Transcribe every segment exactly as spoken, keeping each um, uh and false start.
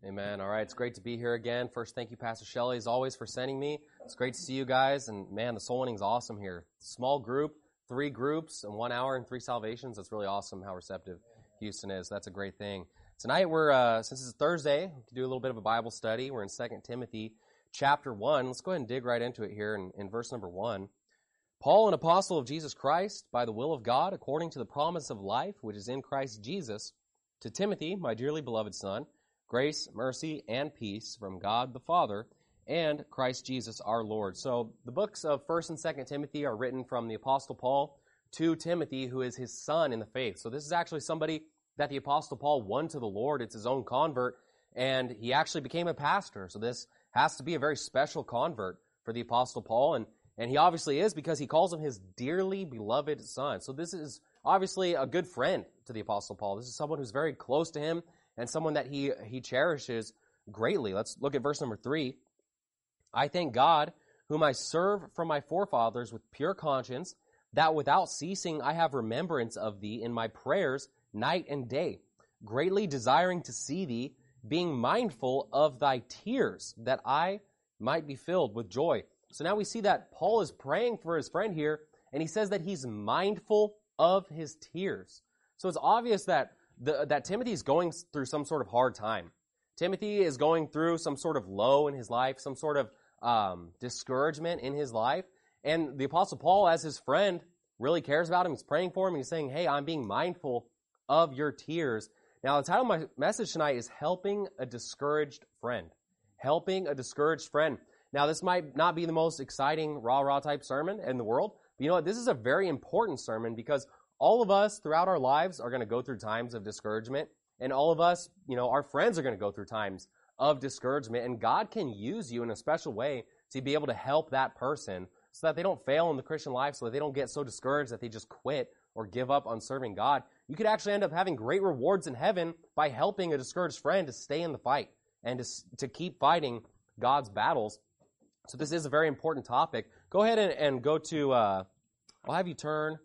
Amen. All right, it's great to be here again. First, thank you, Pastor Shelley, as always, for sending me. It's great to see you guys, and man, the soul winning's awesome here. Small group, three groups, and one hour and three salvations. That's really awesome how receptive Houston is. That's a great thing. Tonight, we're uh, since it's Thursday, we can do a little bit of a Bible study. We're in Second Timothy chapter one. Let's go ahead and dig right into it here in, in verse number one. Paul, an apostle of Jesus Christ, by the will of God, according to the promise of life which is in Christ Jesus, to Timothy, my dearly beloved son, grace, mercy, and peace from God the Father and Christ Jesus our Lord. So the books of First and Second Timothy are written from the Apostle Paul to Timothy, who is his son in the faith. So this is actually somebody that the Apostle Paul won to the Lord. It's his own convert, and he actually became a pastor. So this has to be a very special convert for the Apostle Paul, and, and he obviously is because he calls him his dearly beloved son. So this is obviously a good friend to the Apostle Paul. This is someone who's very close to him and someone that he, he cherishes greatly. Let's look at verse number three. I thank God, whom I serve from my forefathers with pure conscience, that without ceasing I have remembrance of thee in my prayers night and day, greatly desiring to see thee, being mindful of thy tears, that I might be filled with joy. So now we see that Paul is praying for his friend here, and he says that he's mindful of his tears. So it's obvious that the, that Timothy is going through some sort of hard time. Timothy is going through some sort of low in his life, some sort of um, discouragement in his life. And the Apostle Paul, as his friend, really cares about him. He's praying for him, and he's saying, hey, I'm being mindful of your tears. Now, the title of my message tonight is Helping a Discouraged Friend. Helping a Discouraged Friend. Now, this might not be the most exciting rah-rah type sermon in the world, but you know what? This is a very important sermon because all of us throughout our lives are going to go through times of discouragement, and all of us, you know, our friends are going to go through times of discouragement, and God can use you in a special way to be able to help that person so that they don't fail in the Christian life, so that they don't get so discouraged that they just quit or give up on serving God. You could actually end up having great rewards in heaven by helping a discouraged friend to stay in the fight and to, to keep fighting God's battles. So this is a very important topic. Go ahead and, and go to, uh, I'll have you turn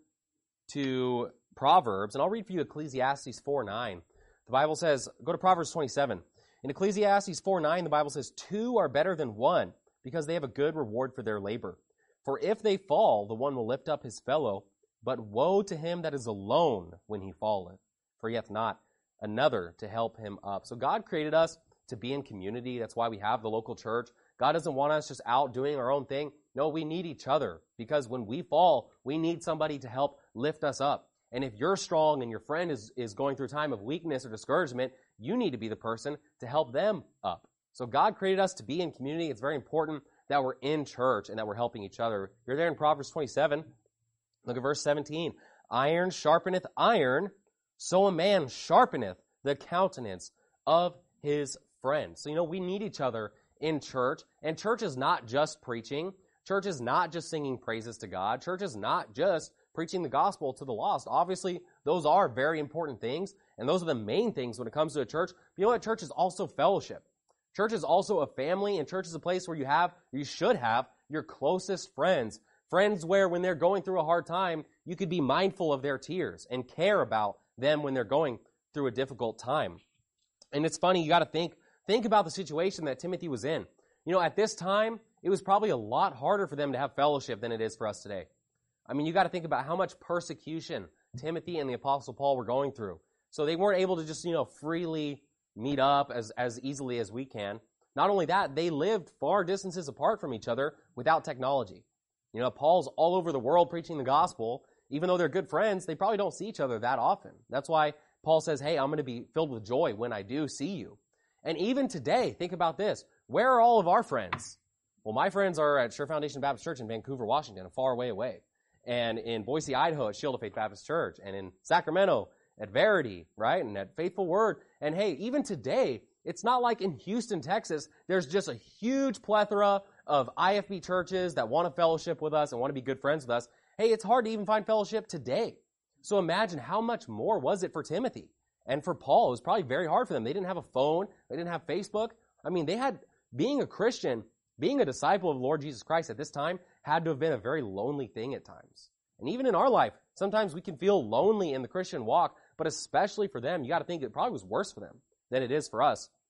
to Proverbs, and I'll read for you Ecclesiastes four nine. The Bible says, go to Proverbs twenty-seven. In Ecclesiastes four nine, the Bible says, two are better than one, because they have a good reward for their labor. For if they fall, the one will lift up his fellow, but woe to him that is alone when he falleth, for he hath not another to help him up. So God created us to be in community. That's why we have the local church. God doesn't want us just out doing our own thing. No, we need each other, because when we fall, we need somebody to help lift us up. And if you're strong and your friend is, is going through a time of weakness or discouragement, you need to be the person to help them up. So God created us to be in community. It's very important that we're in church and that we're helping each other. You're there in Proverbs twenty-seven. Look at verse seventeen. Iron sharpeneth iron, so a man sharpeneth the countenance of his friend. So, you know, we need each other in church. And church is not just preaching. Church is not just singing praises to God. Church is not just preaching the gospel to the lost. Obviously, those are very important things, and those are the main things when it comes to a church. But you know what? Church is also fellowship. Church is also a family, and church is a place where you have, you should have, your closest friends. Friends where when they're going through a hard time, you could be mindful of their tears and care about them when they're going through a difficult time. And it's funny, you got to think, think about the situation that Timothy was in. You know, at this time, it was probably a lot harder for them to have fellowship than it is for us today. I mean, you got to think about how much persecution Timothy and the Apostle Paul were going through. So they weren't able to just, you know, freely meet up as, as easily as we can. Not only that, they lived far distances apart from each other without technology. You know, Paul's all over the world preaching the gospel. Even though they're good friends, they probably don't see each other that often. That's why Paul says, hey, I'm going to be filled with joy when I do see you. And even today, think about this. Where are all of our friends? Well, my friends are at Sure Foundation Baptist Church in Vancouver, Washington, a far way away. And in Boise, Idaho, at Shield of Faith Baptist Church. And in Sacramento, at Verity, right? And at Faithful Word. And hey, even today, it's not like in Houston, Texas, there's just a huge plethora of I F B churches that want to fellowship with us and want to be good friends with us. Hey, it's hard to even find fellowship today. So imagine how much more was it for Timothy and for Paul. It was probably very hard for them. They didn't have a phone. They didn't have Facebook. I mean, they had, being a Christian, being a disciple of the Lord Jesus Christ at this time had to have been a very lonely thing at times. And even in our life, sometimes we can feel lonely in the Christian walk, but especially for them, you got to think it probably was worse for them than it is for us.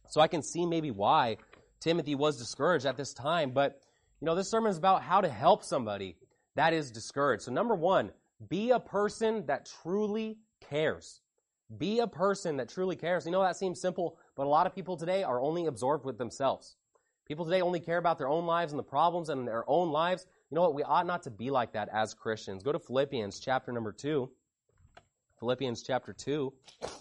So I can see maybe why Timothy was discouraged at this time. But, you know, this sermon is about how to help somebody that is discouraged. So number one, be a person that truly cares. Be a person that truly cares. You know, that seems simple, but a lot of people today are only absorbed with themselves. People today only care about their own lives and the problems in their own lives. You know what? We ought not to be like that as Christians. Go to Philippians chapter number two. Philippians chapter two.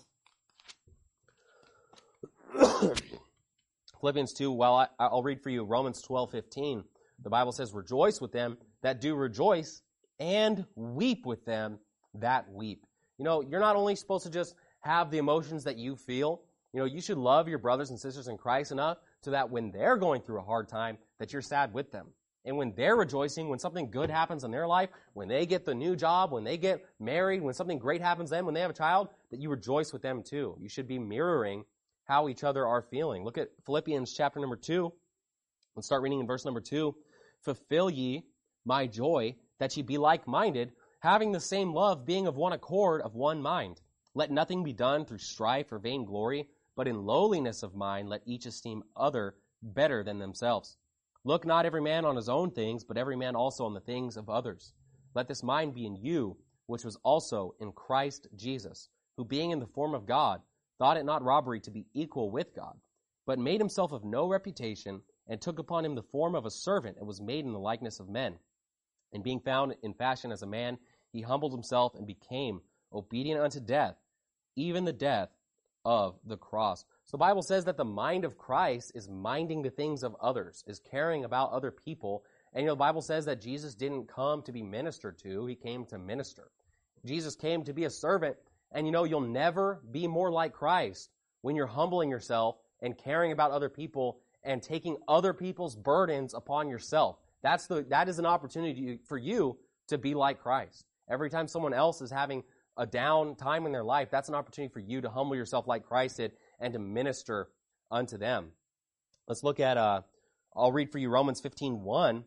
Philippians two, well, I, I'll read for you Romans twelve fifteen. The Bible says, rejoice with them that do rejoice, and weep with them that weep. You know, you're not only supposed to just have the emotions that you feel. You know, you should love your brothers and sisters in Christ enough so that when they're going through a hard time, that you're sad with them. And when they're rejoicing, when something good happens in their life, when they get the new job, when they get married, when something great happens to them, when they have a child, that you rejoice with them too. You should be mirroring how each other are feeling. Look at Philippians chapter number two. Let's start reading in verse number two. Fulfill ye my joy, that ye be like-minded, having the same love, being of one accord, of one mind. Let nothing be done through strife or vainglory, but in lowliness of mind let each esteem other better than themselves. Look not every man on his own things, but every man also on the things of others. Let this mind be in you, which was also in Christ Jesus, who being in the form of God, thought it not robbery to be equal with God, but made himself of no reputation, and took upon him the form of a servant, and was made in the likeness of men. And being found in fashion as a man, he humbled himself and became obedient unto death, even the death of the cross. So the Bible says that the mind of Christ is minding the things of others, is caring about other people. And you know, the Bible says that Jesus didn't come to be ministered to, he came to minister. Jesus came to be a servant, and you know, you'll never be more like Christ when you're humbling yourself and caring about other people and taking other people's burdens upon yourself. That's the that is an opportunity for you to be like Christ. Every time someone else is having a down time in their life, that's an opportunity for you to humble yourself like Christ did and to minister unto them. Let's look at, uh, I'll read for you Romans fifteen one.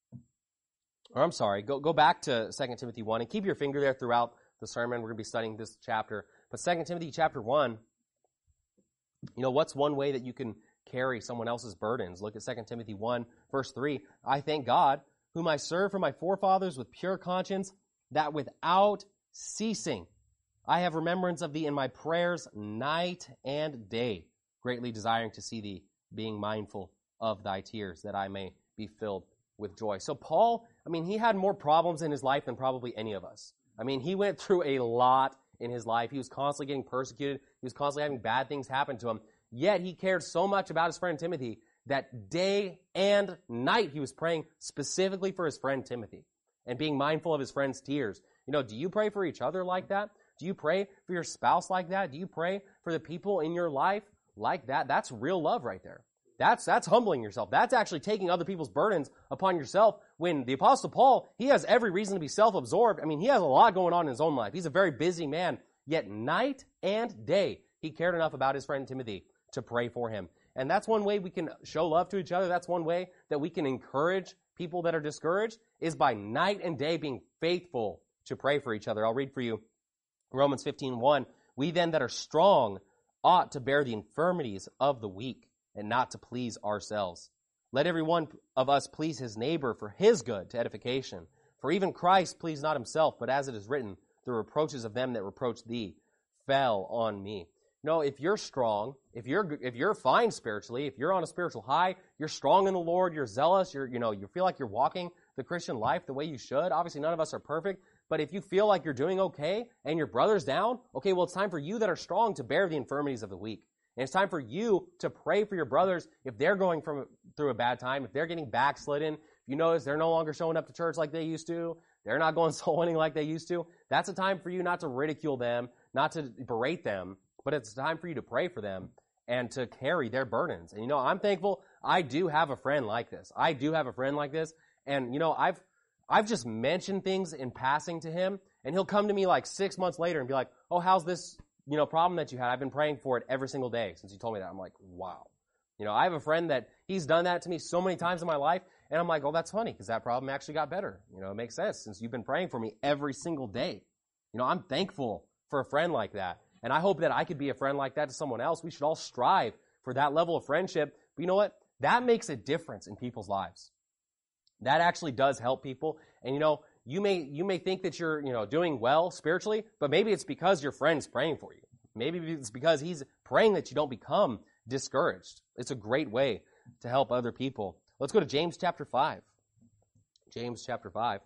Or I'm sorry, go, go back to Second Timothy one and keep your finger there throughout the sermon. We're going to be studying this chapter. But Second Timothy chapter one, you know, what's one way that you can carry someone else's burdens? Look at Second Timothy one, verse three. I thank God, whom I serve from my forefathers with pure conscience, that without ceasing I have remembrance of thee in my prayers night and day, greatly desiring to see thee, being mindful of thy tears, that I may be filled with joy. So Paul, I mean, he had more problems in his life than probably any of us. I mean, he went through a lot in his life. He was constantly getting persecuted. He was constantly having bad things happen to him. Yet he cared so much about his friend Timothy that day and night he was praying specifically for his friend Timothy and being mindful of his friend's tears. You know, do you pray for each other like that? Do you pray for your spouse like that? Do you pray for the people in your life like that? That's real love right there. That's that's humbling yourself. That's actually taking other people's burdens upon yourself. When the Apostle Paul, he has every reason to be self-absorbed. I mean, he has a lot going on in his own life. He's a very busy man. Yet night and day, he cared enough about his friend Timothy to pray for him. And that's one way we can show love to each other. That's one way that we can encourage people that are discouraged, is by night and day being faithful to pray for each other. I'll read for you Romans fifteen one. We then that are strong ought to bear the infirmities of the weak, and not to please ourselves. Let every one of us please his neighbor for his good, to edification. For even Christ pleased not himself, but as it is written, the reproaches of them that reproach thee fell on me. You know, if you're strong, if you're if you're fine spiritually, if you're on a spiritual high, you're strong in the Lord, you're zealous, you're you know, you feel like you're walking the Christian life the way you should. Obviously, none of us are perfect, but if you feel like you're doing okay and your brother's down, okay, well, it's time for you that are strong to bear the infirmities of the weak. And it's time for you to pray for your brothers if they're going from through a bad time, if they're getting backslidden, if you notice they're no longer showing up to church like they used to, they're not going soul winning like they used to. That's a time for you not to ridicule them, not to berate them, but it's time for you to pray for them and to carry their burdens. And you know, I'm thankful I do have a friend like this. I do have a friend like this. And you know, I've I've just mentioned things in passing to him, and he'll come to me like six months later and be like, oh, how's this, you know, problem that you had? I've been praying for it every single day since you told me that. I'm like, wow. You know, I have a friend that he's done that to me so many times in my life, and I'm like, oh, that's funny, because that problem actually got better. You know, it makes sense since you've been praying for me every single day. You know, I'm thankful for a friend like that, and I hope that I could be a friend like that to someone else. We should all strive for that level of friendship. But you know what? That makes a difference in people's lives. That actually does help people. And you know, you may you may think that you're, you know, doing well spiritually, but maybe it's because your friend's praying for you. Maybe it's because he's praying that you don't become discouraged. It's a great way to help other people. Let's go to James chapter five. James chapter five.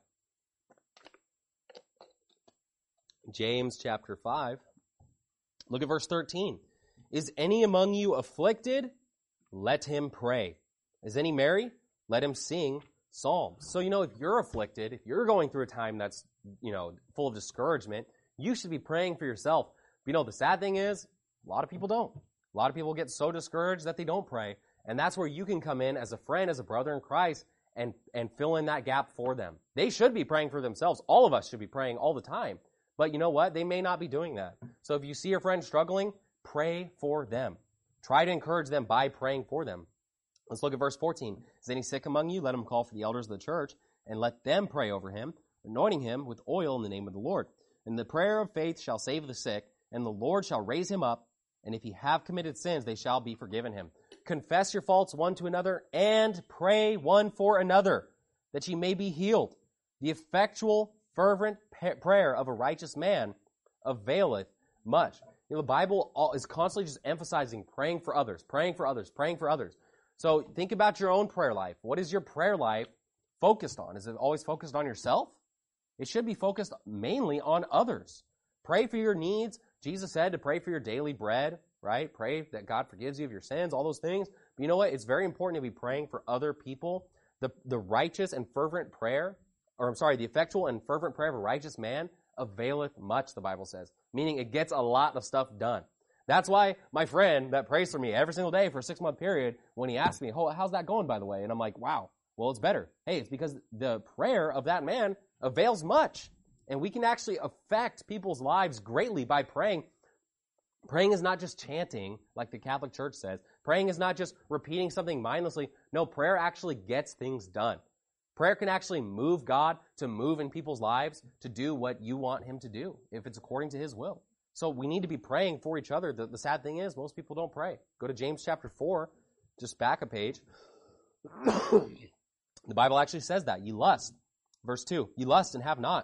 James chapter five. Look at verse thirteen. Is any among you afflicted? Let him pray. Is any merry? Let him sing psalms. So, you know, if you're afflicted, if you're going through a time that's, you know, full of discouragement, you should be praying for yourself. But, you know, the sad thing is, a lot of people don't. A lot of people get so discouraged that they don't pray. And that's where you can come in as a friend, as a brother in Christ, and, and fill in that gap for them. They should be praying for themselves. All of us should be praying all the time. But you know what? They may not be doing that. So if you see your friend struggling, pray for them. Try to encourage them by praying for them. Let's look at verse fourteen. Is any sick among you? Let him call for the elders of the church, and let them pray over him, anointing him with oil in the name of the Lord. And the prayer of faith shall save the sick, and the Lord shall raise him up, and if he have committed sins, they shall be forgiven him. Confess your faults one to another, and pray one for another, that ye may be healed. The effectual, fervent prayer of a righteous man availeth much. You know, the Bible is constantly just emphasizing praying for others, praying for others, praying for others. So think about your own prayer life. What is your prayer life focused on? Is it always focused on yourself? It should be focused mainly on others. Pray for your needs. Jesus said to pray for your daily bread, right? Pray that God forgives you of your sins, all those things. But you know what? It's very important to be praying for other people. The, the righteous and fervent prayer, or I'm sorry, the effectual and fervent prayer of a righteous man availeth much, the Bible says. Meaning it gets a lot of stuff done. That's why my friend that prays for me every single day for a six-month period, when he asks me, oh, how's that going, by the way? And I'm like, wow, well, it's better. Hey, it's because the prayer of that man avails much. And we can actually affect people's lives greatly by praying. Praying is not just chanting, like the Catholic Church says. Praying is not just repeating something mindlessly. No, prayer actually gets things done. Prayer can actually move God to move in people's lives to do what you want him to do, if it's according to his will. So we need to be praying for each other. The, the sad thing is, most people don't pray. Go to James chapter four, just back a page. The Bible actually says that. Ye lust. Verse two, ye lust and have not.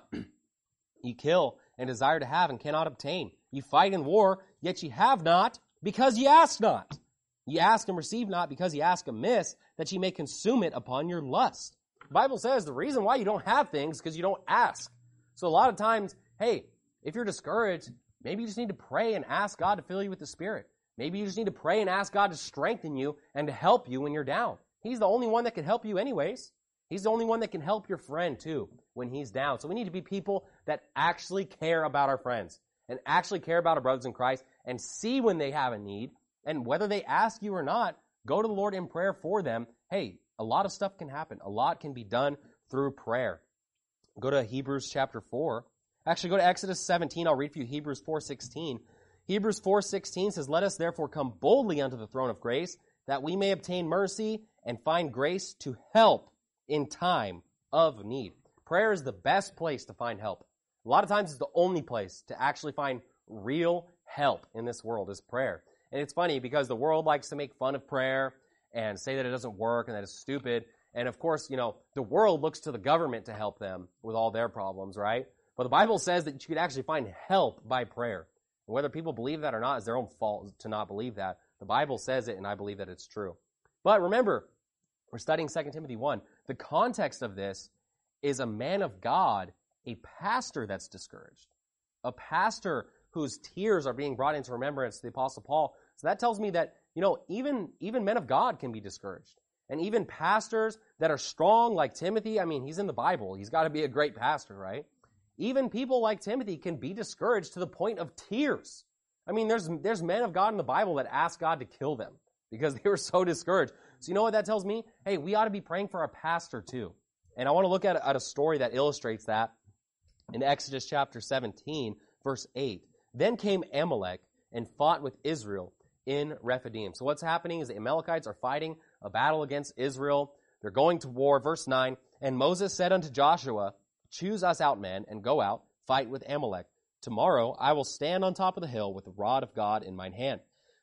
Ye kill and desire to have and cannot obtain. Ye fight in war, yet ye have not, because ye ask not. Ye ask and receive not, because ye ask amiss, that ye may consume it upon your lust. The Bible says the reason why you don't have things is because you don't ask. So a lot of times, hey, if you're discouraged, maybe you just need to pray and ask God to fill you with the Spirit. Maybe you just need to pray and ask God to strengthen you and to help you when you're down. He's the only one that can help you anyways. He's the only one that can help your friend too when he's down. So we need to be people that actually care about our friends and actually care about our brothers in Christ and see when they have a need. And whether they ask you or not, go to the Lord in prayer for them. Hey, a lot of stuff can happen. A lot can be done through prayer. Go to Hebrews chapter four. Actually, go to Exodus seventeen. I'll read for you Hebrews four sixteen. Hebrews four sixteen says, let us therefore come boldly unto the throne of grace, that we may obtain mercy and find grace to help in time of need. Prayer is the best place to find help. A lot of times it's the only place to actually find real help in this world is prayer. And it's funny because the world likes to make fun of prayer and say that it doesn't work and that it's stupid. And of course, you know, the world looks to the government to help them with all their problems, right? But the Bible says that you could actually find help by prayer. And whether people believe that or not is their own fault to not believe that. The Bible says it, and I believe that it's true. But remember, we're studying Second Timothy one. The context of this is a man of God, a pastor that's discouraged. A pastor whose tears are being brought into remembrance to the Apostle Paul. So that tells me that, you know, even, even men of God can be discouraged. And even pastors that are strong like Timothy, I mean, he's in the Bible. He's got to be a great pastor, right? Even people like Timothy can be discouraged to the point of tears. I mean, there's, there's men of God in the Bible that asked God to kill them because they were so discouraged. So you know what that tells me? Hey, we ought to be praying for our pastor too. And I want to look at, at a story that illustrates that in Exodus chapter seventeen, verse eight. Then came Amalek and fought with Israel in Rephidim. So what's happening is the Amalekites are fighting a battle against Israel. They're going to war. Verse nine, and Moses said unto Joshua, choose us out men and go out, fight with Amalek. Tomorrow I will stand on top of the hill with the rod of God in mine hand.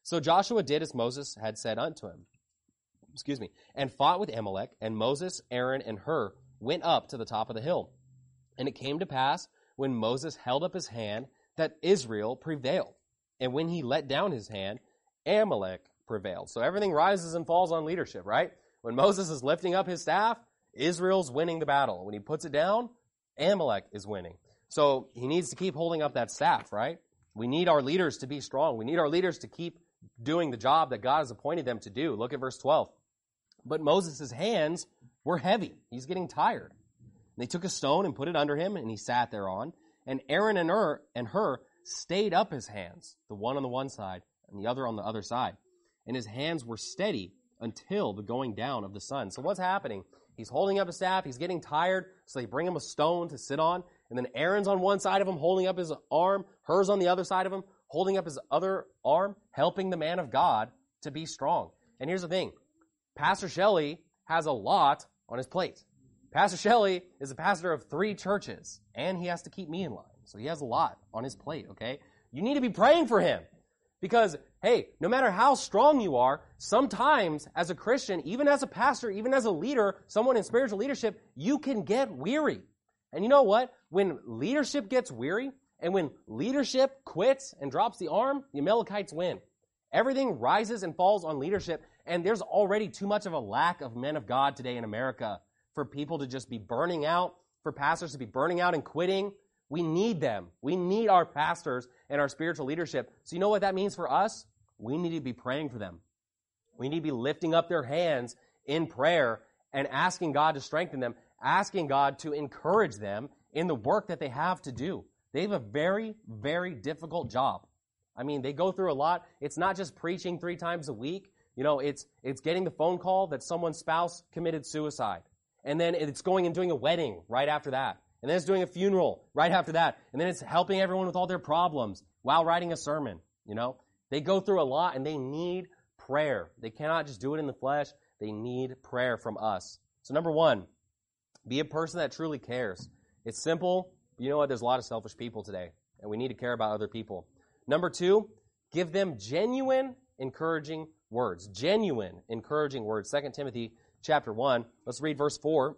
So Joshua did as Moses had said unto him. Excuse me. And fought with Amalek, and Moses, Aaron, and Hur went up to the top of the hill. And it came to pass, when Moses held up his hand, that Israel prevailed. And when he let down his hand, Amalek prevailed. So everything rises and falls on leadership, right? When Moses is lifting up his staff, Israel's winning the battle. When he puts it down, Amalek is winning. So he needs to keep holding up that staff, right? We need our leaders to be strong. We need our leaders to keep doing the job that God has appointed them to do. Look at verse twelve. But Moses' hands were heavy. He's getting tired. And they took a stone and put it under him, and he sat thereon. And Aaron and Hur, and Hur stayed up his hands, the one on the one side and the other on the other side. And his hands were steady until the going down of the sun. So what's happening? He's holding up his staff. He's getting tired. So they bring him a stone to sit on. And then Aaron's on one side of him, holding up his arm. Hur's on the other side of him, holding up his other arm, helping the man of God to be strong. And here's the thing. Pastor Shelley has a lot on his plate. Pastor Shelley is a pastor of three churches, and he has to keep me in line. So he has a lot on his plate, okay? You need to be praying for him. Because, hey, no matter how strong you are, sometimes as a Christian, even as a pastor, even as a leader, someone in spiritual leadership, you can get weary. And you know what? When leadership gets weary, and when leadership quits and drops the arm, the Amalekites win. Everything rises and falls on leadership, and there's already too much of a lack of men of God today in America for people to just be burning out, for pastors to be burning out and quitting. We need them. We need our pastors and our spiritual leadership. So you know what that means for us? We need to be praying for them. We need to be lifting up their hands in prayer and asking God to strengthen them, asking God to encourage them in the work that they have to do. They have a very, very difficult job. I mean, they go through a lot. It's not just preaching three times a week. You know, it's it's getting the phone call that someone's spouse committed suicide. And then it's going and doing a wedding right after that. And then it's doing a funeral right after that. And then it's helping everyone with all their problems while writing a sermon. You know, they go through a lot and they need prayer. They cannot just do it in the flesh. They need prayer from us. So number one, be a person that truly cares. It's simple. You know what? There's a lot of selfish people today, and we need to care about other people. Number two, give them genuine, encouraging words. Genuine, encouraging words. Second Timothy chapter one. Let's read verse four.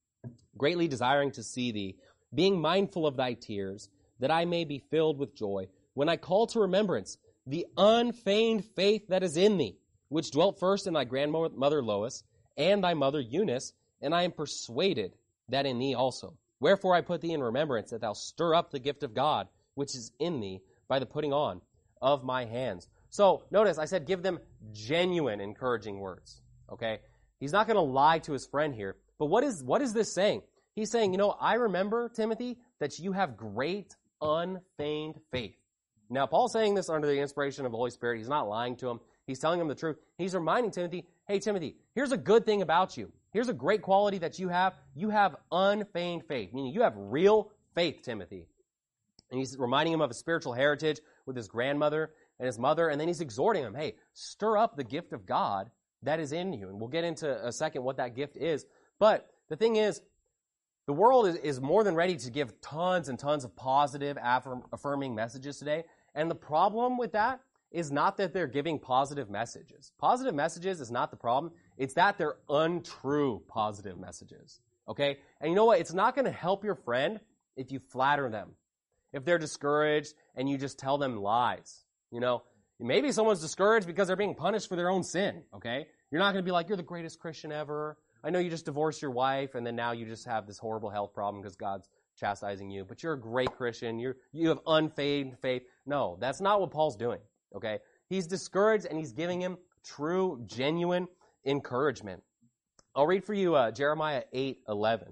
Greatly desiring to see thee, being mindful of thy tears, that I may be filled with joy, when I call to remembrance the unfeigned faith that is in thee, which dwelt first in thy grandmother Lois, and thy mother Eunice, and I am persuaded that in thee also. Wherefore I put thee in remembrance, that thou stir up the gift of God, which is in thee, by the putting on of my hands. So, notice, I said give them genuine encouraging words, okay? He's not going to lie to his friend here. But what is what is this saying? He's saying, you know, I remember, Timothy, that you have great unfeigned faith. Now, Paul's saying this under the inspiration of the Holy Spirit. He's not lying to him. He's telling him the truth. He's reminding Timothy, hey, Timothy, here's a good thing about you. Here's a great quality that you have. You have unfeigned faith, meaning you have real faith, Timothy. And he's reminding him of his spiritual heritage with his grandmother and his mother. And then he's exhorting him, hey, stir up the gift of God that is in you. And we'll get into a second what that gift is. But the thing is, the world is, is more than ready to give tons and tons of positive, affirm, affirming messages today. And the problem with that is not that they're giving positive messages. Positive messages is not the problem. It's that they're untrue positive messages. Okay? And you know what? It's not going to help your friend if you flatter them. If they're discouraged and you just tell them lies. You know, maybe someone's discouraged because they're being punished for their own sin. Okay? You're not going to be like, you're the greatest Christian ever. I know you just divorced your wife, and then now you just have this horrible health problem because God's chastising you. But you're a great Christian. You're, you have unfeigned faith. No, that's not what Paul's doing, okay? He's discouraged, and he's giving him true, genuine encouragement. I'll read for you uh, Jeremiah eight eleven.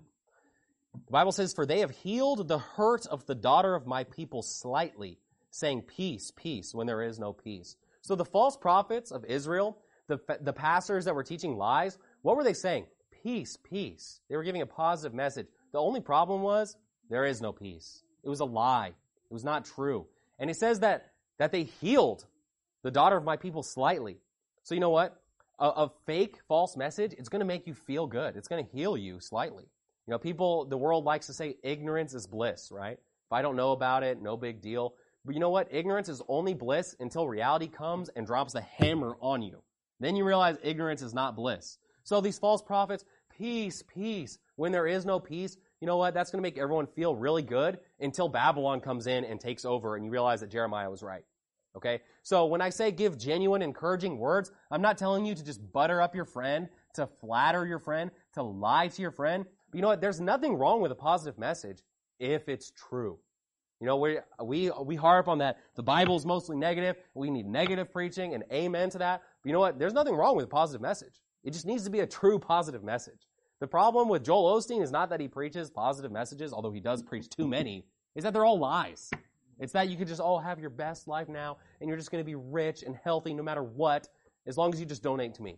The Bible says, for they have healed the hurt of the daughter of my people slightly, saying, peace, peace, when there is no peace. So the false prophets of Israel, the, the pastors that were teaching lies, what were they saying? Peace, peace. They were giving a positive message. The only problem was there is no peace. It was a lie. It was not true. And it says that, that they healed the daughter of my people slightly. So you know what? A, a fake, false message, it's going to make you feel good. It's going to heal you slightly. You know, people, the world likes to say ignorance is bliss, right? If I don't know about it, no big deal. But you know what? Ignorance is only bliss until reality comes and drops the hammer on you. Then you realize ignorance is not bliss. So these false prophets, peace, peace. When there is no peace, you know what? That's going to make everyone feel really good until Babylon comes in and takes over and you realize that Jeremiah was right. Okay? So when I say give genuine, encouraging words, I'm not telling you to just butter up your friend, to flatter your friend, to lie to your friend. But you know what? There's nothing wrong with a positive message if it's true. You know, we we we harp on that. The Bible's mostly negative. We need negative preaching, and amen to that. But you know what? There's nothing wrong with a positive message. It just needs to be a true positive message. The problem with Joel Osteen is not that he preaches positive messages, although he does preach too many, is that they're all lies. It's that you could just all have your best life now, and you're just going to be rich and healthy no matter what, as long as you just donate to me.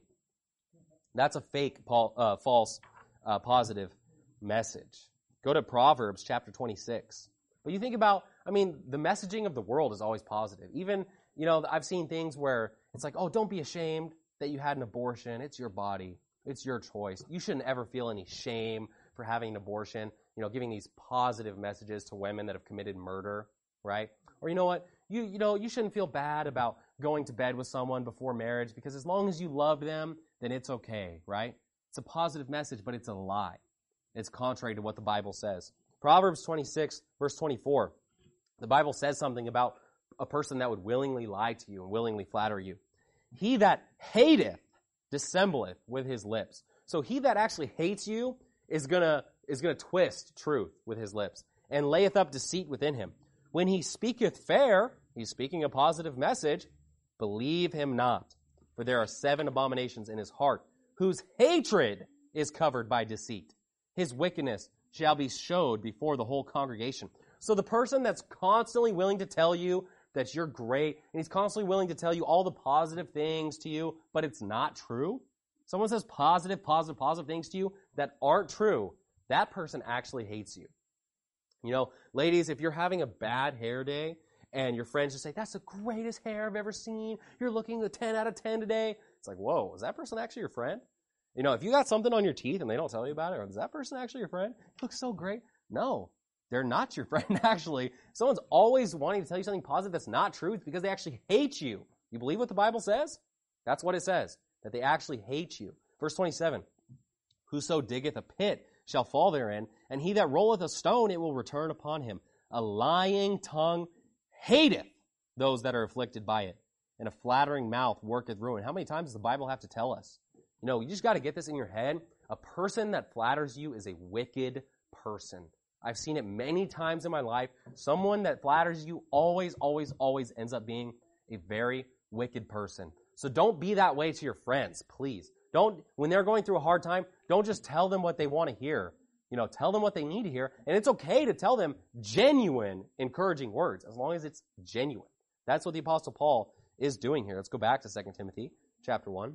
That's a fake, uh, false, uh, positive message. Go to Proverbs chapter twenty-six. But you think about, I mean, the messaging of the world is always positive. Even, you know, I've seen things where it's like, oh, don't be ashamed that you had an abortion. It's your body. It's your choice. You shouldn't ever feel any shame for having an abortion. You know, giving these positive messages to women that have committed murder, right? Or you know what? You you know, you shouldn't feel bad about going to bed with someone before marriage because as long as you love them, then it's okay, right? It's a positive message, but it's a lie. It's contrary to what the Bible says. Proverbs twenty-six, verse twenty-four. The Bible says something about a person that would willingly lie to you and willingly flatter you. He that hateth dissembleth with his lips. So he that actually hates you is gonna is gonna twist truth with his lips and layeth up deceit within him. When he speaketh fair, he's speaking a positive message, believe him not. For there are seven abominations in his heart, whose hatred is covered by deceit. His wickedness shall be showed before the whole congregation. So the person that's constantly willing to tell you that you're great, and he's constantly willing to tell you all the positive things to you, but it's not true. Someone says positive, positive, positive things to you that aren't true. That person actually hates you. You know, ladies, if you're having a bad hair day and your friends just say, that's the greatest hair I've ever seen, you're looking a ten out of ten today, it's like, whoa, is that person actually your friend? You know, if you got something on your teeth and they don't tell you about it, or is that person actually your friend? It looks so great. No, they're not your friend, actually. Someone's always wanting to tell you something positive that's not true. It's because they actually hate you. You believe what the Bible says? That's what it says, that they actually hate you. Verse twenty-seven, whoso diggeth a pit shall fall therein, and he that rolleth a stone, it will return upon him. A lying tongue hateth those that are afflicted by it, and a flattering mouth worketh ruin. How many times does the Bible have to tell us? You know, you just got to get this in your head. A person that flatters you is a wicked person. I've seen it many times in my life. Someone that flatters you always, always, always ends up being a very wicked person. So don't be that way to your friends, please. Don't, when they're going through a hard time, don't just tell them what they want to hear. You know, tell them what they need to hear. And it's okay to tell them genuine, encouraging words, as long as it's genuine. That's what the Apostle Paul is doing here. Let's go back to Second Timothy chapter one.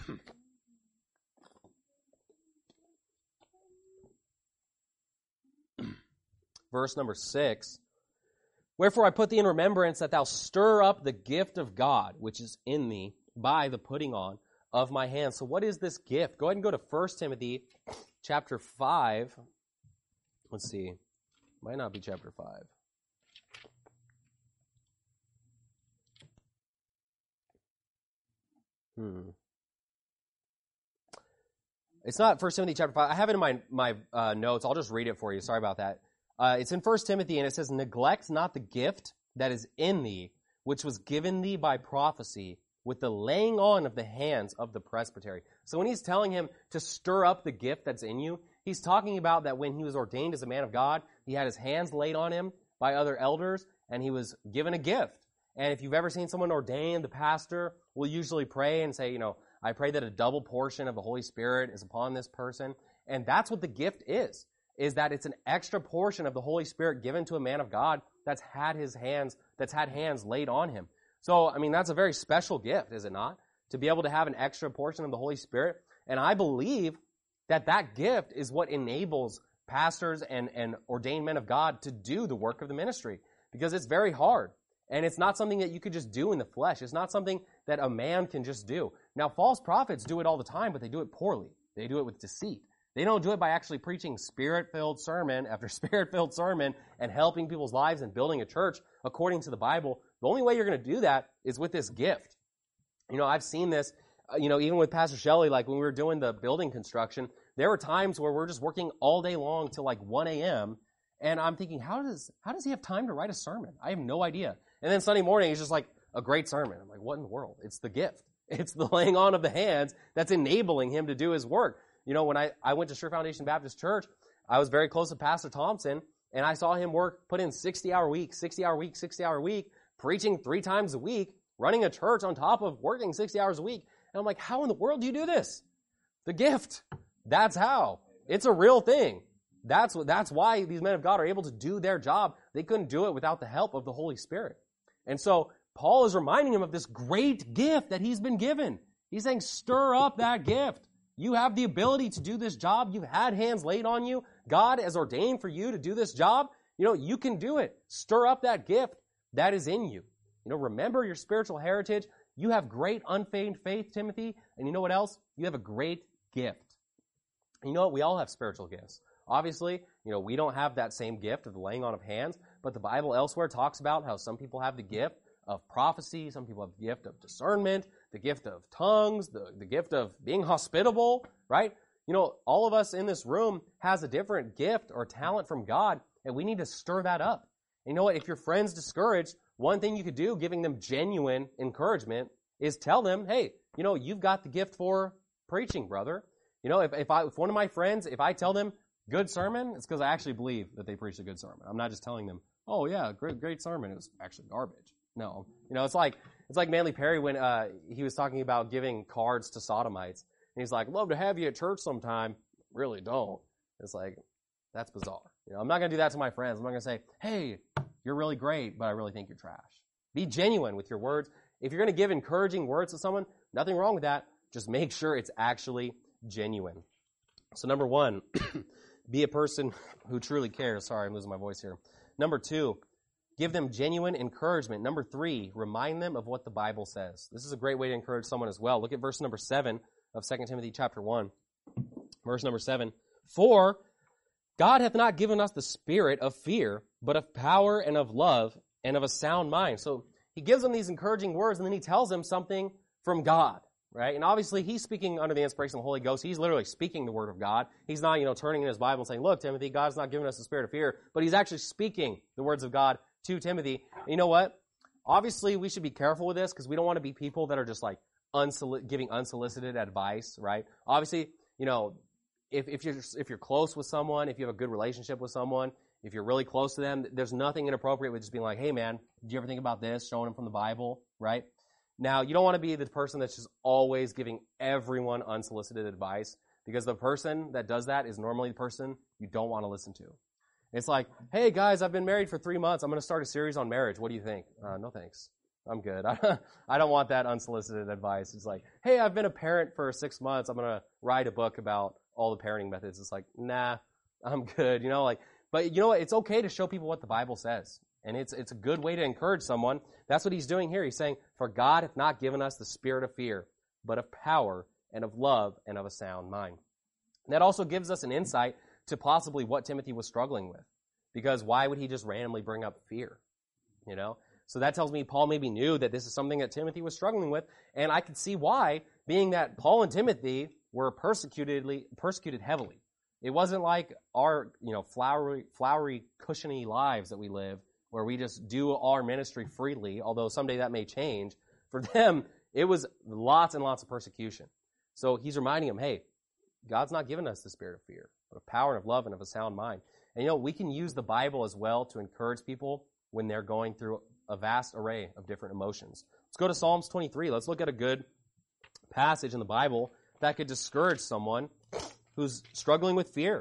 Verse number six, wherefore I put thee in remembrance that thou stir up the gift of God, which is in thee, by the putting on of my hands. So what is this gift? Go ahead and go to First Timothy chapter five. Let's see. Might not be chapter five. Hmm. It's not First Timothy chapter five. I have it in my, my uh, notes. I'll just read it for you. Sorry about that. Uh, it's in First Timothy, and it says, neglect not the gift that is in thee, which was given thee by prophecy, with the laying on of the hands of the presbytery. So when he's telling him to stir up the gift that's in you, he's talking about that when he was ordained as a man of God, he had his hands laid on him by other elders, and he was given a gift. And if you've ever seen someone ordained, the pastor will usually pray and say, you know, I pray that a double portion of the Holy Spirit is upon this person. And that's what the gift is. Is that it's an extra portion of the Holy Spirit given to a man of God that's had his hands, that's had hands laid on him. So, I mean, that's a very special gift, is it not? To be able to have an extra portion of the Holy Spirit. And I believe that that gift is what enables pastors and, and ordained men of God to do the work of the ministry. Because it's very hard. And it's not something that you could just do in the flesh. It's not something that a man can just do. Now, false prophets do it all the time, but they do it poorly. They do it with deceit. They don't do it by actually preaching spirit-filled sermon after spirit-filled sermon and helping people's lives and building a church according to the Bible. The only way you're going to do that is with this gift. You know, I've seen this, uh, you know, even with Pastor Shelley, like when we were doing the building construction, there were times where we're just working all day long till like one a.m., and I'm thinking, how does how does he have time to write a sermon? I have no idea. And then Sunday morning, he's just like, a great sermon. I'm like, what in the world? It's the gift. It's the laying on of the hands that's enabling him to do his work. You know, when I, I went to Sure Foundation Baptist Church, I was very close to Pastor Thompson, and I saw him work, put in sixty-hour week, sixty-hour week, sixty-hour week, preaching three times a week, running a church on top of working sixty hours a week. And I'm like, how in the world do you do this? The gift. That's how. It's a real thing. That's what, that's why these men of God are able to do their job. They couldn't do it without the help of the Holy Spirit. And so Paul is reminding him of this great gift that he's been given. He's saying, stir up that gift. You have the ability to do this job. You've had hands laid on you. God has ordained for you to do this job. You know, you can do it. Stir up that gift that is in you. You know, remember your spiritual heritage. You have great unfeigned faith, Timothy. And you know what else? You have a great gift. And you know what? We all have spiritual gifts. Obviously, you know, we don't have that same gift of the laying on of hands, but the Bible elsewhere talks about how some people have the gift of prophecy, some people have the gift of discernment, the gift of tongues, the, the gift of being hospitable, right? You know, all of us in this room has a different gift or talent from God, and we need to stir that up. And you know what? If your friend's discouraged, one thing you could do, giving them genuine encouragement, is tell them, hey, you know, you've got the gift for preaching, brother. You know, if, if, I, if one of my friends, if I tell them, good sermon, it's because I actually believe that they preached a good sermon. I'm not just telling them, oh yeah, great, great sermon. It was actually garbage. No. You know, it's like, it's like Manly Perry when, uh, he was talking about giving cards to sodomites. And he's like, love to have you at church sometime. Really don't. It's like, that's bizarre. You know, I'm not going to do that to my friends. I'm not going to say, hey, you're really great, but I really think you're trash. Be genuine with your words. If you're going to give encouraging words to someone, nothing wrong with that. Just make sure it's actually genuine. So number one, be a person who truly cares. Sorry, I'm losing my voice here. Number two, give them genuine encouragement. Number three, remind them of what the Bible says. This is a great way to encourage someone as well. Look at verse number seven of Second Timothy chapter one. Verse number seven. For God hath not given us the spirit of fear, but of power and of love and of a sound mind. So he gives them these encouraging words, and then he tells them something from God. Right? And obviously, he's speaking under the inspiration of the Holy Ghost. He's literally speaking the Word of God. He's not, you know, turning in his Bible and saying, look, Timothy, God's not giving us the spirit of fear, but he's actually speaking the words of God to Timothy. And you know what? Obviously, we should be careful with this because we don't want to be people that are just like unsoli- giving unsolicited advice, right? Obviously, you know, if, if you're if you're close with someone, if you have a good relationship with someone, if you're really close to them, there's nothing inappropriate with just being like, hey, man, do you ever think about this? Showing them from the Bible, right? Now, you don't want to be the person that's just always giving everyone unsolicited advice because the person that does that is normally the person you don't want to listen to. It's like, hey, guys, I've been married for three months. I'm going to start a series on marriage. What do you think? Uh, no, thanks. I'm good. I don't want that unsolicited advice. It's like, hey, I've been a parent for six months. I'm going to write a book about all the parenting methods. It's like, nah, I'm good. You know, like, but you know what? It's okay to show people what the Bible says. And it's it's a good way to encourage someone. That's what he's doing here. He's saying, for God hath not given us the spirit of fear, but of power and of love and of a sound mind. And that also gives us an insight to possibly what Timothy was struggling with. Because why would he just randomly bring up fear? You know? So that tells me Paul maybe knew that this is something that Timothy was struggling with. And I could see why, being that Paul and Timothy were persecutedly persecuted heavily. It wasn't like our, you know, flowery, flowery, cushiony lives that we live, where we just do our ministry freely, although someday that may change. For them, it was lots and lots of persecution. So he's reminding them, hey, God's not given us the spirit of fear, but of power and of love and of a sound mind. And you know, we can use the Bible as well to encourage people when they're going through a vast array of different emotions. Let's go to Psalms twenty-three. Let's look at a good passage in the Bible that could discourage someone who's struggling with fear.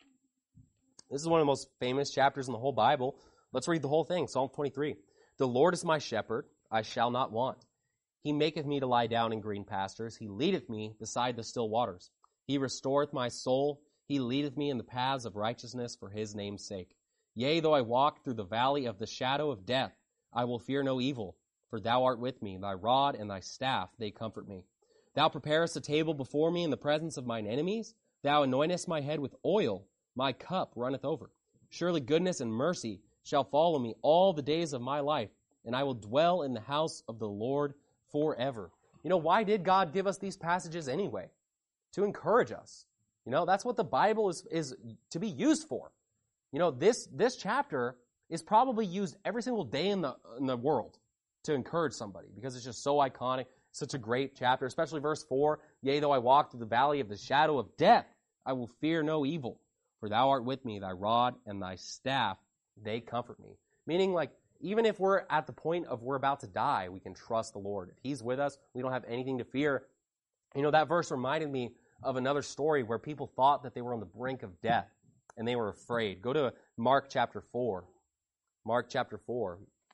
This is one of the most famous chapters in the whole Bible. Let's read the whole thing. Psalm twenty-three. The Lord is my shepherd, I shall not want. He maketh me to lie down in green pastures. He leadeth me beside the still waters. He restoreth my soul. He leadeth me in the paths of righteousness for his name's sake. Yea, though I walk through the valley of the shadow of death, I will fear no evil, for thou art with me. Thy rod and thy staff, they comfort me. Thou preparest a table before me in the presence of mine enemies. Thou anointest my head with oil, my cup runneth over. Surely goodness and mercy shall follow me all the days of my life, and I will dwell in the house of the Lord forever. You know, why did God give us these passages anyway? To encourage us. You know, that's what the Bible is, is to be used for. You know, this, this chapter is probably used every single day in the, in the world to encourage somebody because it's just so iconic, such a great chapter, especially verse four. Yea, though I walk through the valley of the shadow of death, I will fear no evil, for thou art with me, thy rod and thy staff, they comfort me. Meaning, like, even if we're at the point of we're about to die, we can trust the Lord. If He's with us, we don't have anything to fear. You know, that verse reminded me of another story where people thought that they were on the brink of death and they were afraid. Go to Mark chapter four. Mark chapter four.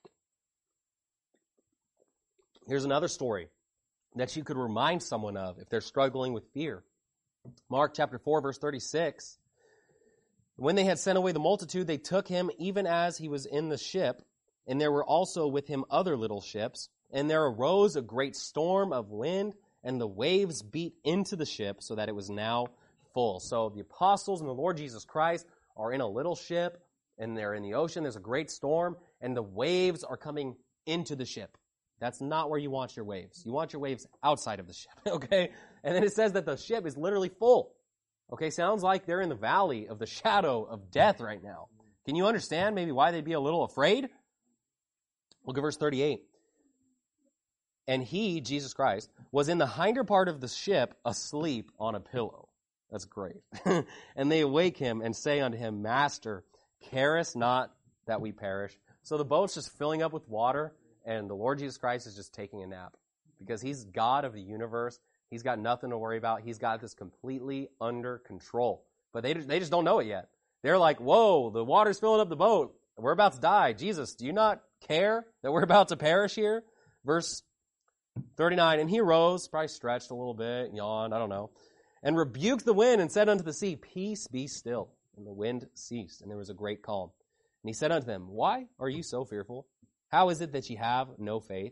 Here's another story that you could remind someone of if they're struggling with fear. Mark chapter four, verse thirty-six. When they had sent away the multitude, they took him even as he was in the ship, and there were also with him other little ships. And there arose a great storm of wind, and the waves beat into the ship so that it was now full. So the apostles and the Lord Jesus Christ are in a little ship, and they're in the ocean. There's a great storm, and the waves are coming into the ship. That's not where you want your waves. You want your waves outside of the ship, okay? And then it says that the ship is literally full. Okay, sounds like they're in the valley of the shadow of death right now. Can you understand maybe why they'd be a little afraid? Look at verse thirty-eight. And he, Jesus Christ, was in the hinder part of the ship asleep on a pillow. That's great. And they awake him and say unto him, Master, carest not that we perish? So the boat's just filling up with water, and the Lord Jesus Christ is just taking a nap. Because he's God of the universe. He's got nothing to worry about. He's got this completely under control. But they, they just don't know it yet. They're like, whoa, the water's filling up the boat. We're about to die. Jesus, do you not care that we're about to perish here? Verse thirty-nine, and he arose, probably stretched a little bit, yawned, I don't know, and rebuked the wind and said unto the sea, Peace, be still. And the wind ceased, and there was a great calm. And he said unto them, Why are you so fearful? How is it that ye have no faith?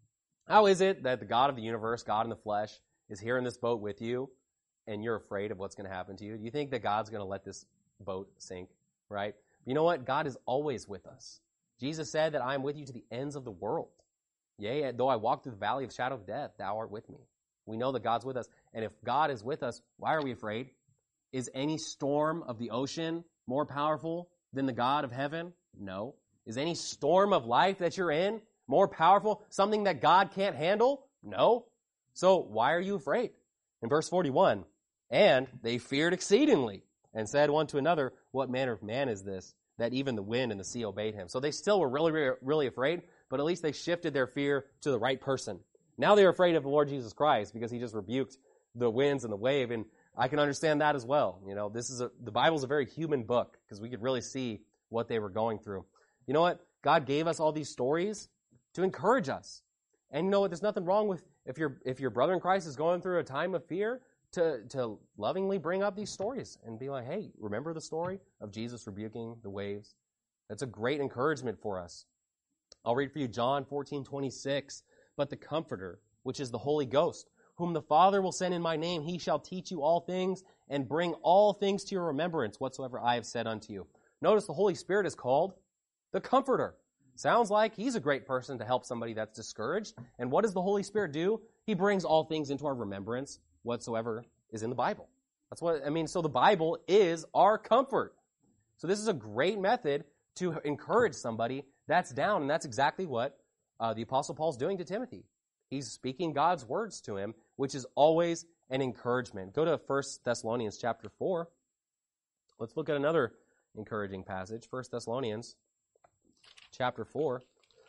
How is it that the God of the universe, God in the flesh, is here in this boat with you, and you're afraid of what's going to happen to you? Do you think that God's going to let this boat sink, right? You know what? God is always with us. Jesus said that I am with you to the ends of the world. Yea, though I walk through the valley of the shadow of death, thou art with me. We know that God's with us. And if God is with us, why are we afraid? Is any storm of the ocean more powerful than the God of heaven? No. Is any storm of life that you're in more powerful? Something that God can't handle? No. So why are you afraid? In verse forty-one, and they feared exceedingly, and said one to another, What manner of man is this, that even the wind and the sea obeyed him? So they still were really, really, really afraid, but at least they shifted their fear to the right person. Now they're afraid of the Lord Jesus Christ because he just rebuked the winds and the wave, and I can understand that as well. You know, this is a, the Bible's a very human book because we could really see what they were going through. You know what? God gave us all these stories to encourage us. And you know what? There's nothing wrong with if your if your brother in Christ is going through a time of fear to, to lovingly bring up these stories and be like, hey, remember the story of Jesus rebuking the waves? That's a great encouragement for us. I'll read for you John fourteen twenty-six. But the Comforter, which is the Holy Ghost, whom the Father will send in my name, he shall teach you all things and bring all things to your remembrance whatsoever I have said unto you. Notice the Holy Spirit is called the Comforter. Sounds like he's a great person to help somebody that's discouraged. And what does the Holy Spirit do? He brings all things into our remembrance whatsoever is in the Bible. That's what, I mean, so the Bible is our comfort. So this is a great method to encourage somebody that's down, and that's exactly what uh, the Apostle Paul's doing to Timothy. He's speaking God's words to him, which is always an encouragement. Go to First Thessalonians chapter four. Let's look at another encouraging passage. First Thessalonians chapter four.